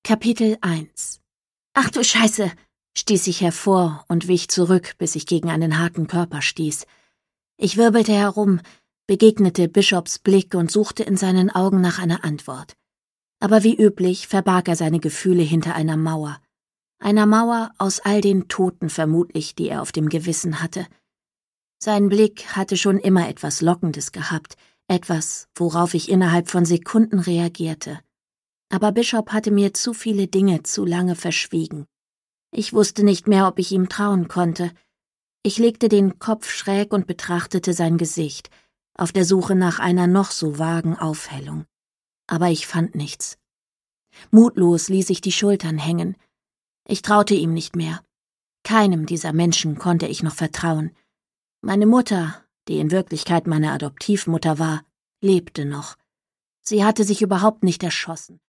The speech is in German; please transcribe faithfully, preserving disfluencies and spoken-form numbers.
Kapitel eins. »Ach du Scheiße«, stieß ich hervor und wich zurück, bis ich gegen einen harten Körper stieß. Ich wirbelte herum, begegnete Bishops Blick und suchte in seinen Augen nach einer Antwort. Aber wie üblich verbarg er seine Gefühle hinter einer Mauer. Einer Mauer aus all den Toten vermutlich, die er auf dem Gewissen hatte. Sein Blick hatte schon immer etwas Lockendes gehabt, etwas, worauf ich innerhalb von Sekunden reagierte. Aber Bishop hatte mir zu viele Dinge zu lange verschwiegen. Ich wusste nicht mehr, ob ich ihm trauen konnte. Ich legte den Kopf schräg und betrachtete sein Gesicht, auf der Suche nach einer noch so vagen Aufhellung. Aber ich fand nichts. Mutlos ließ ich die Schultern hängen. Ich traute ihm nicht mehr. Keinem dieser Menschen konnte ich noch vertrauen. Meine Mutter, die in Wirklichkeit meine Adoptivmutter war, lebte noch. Sie hatte sich überhaupt nicht erschossen.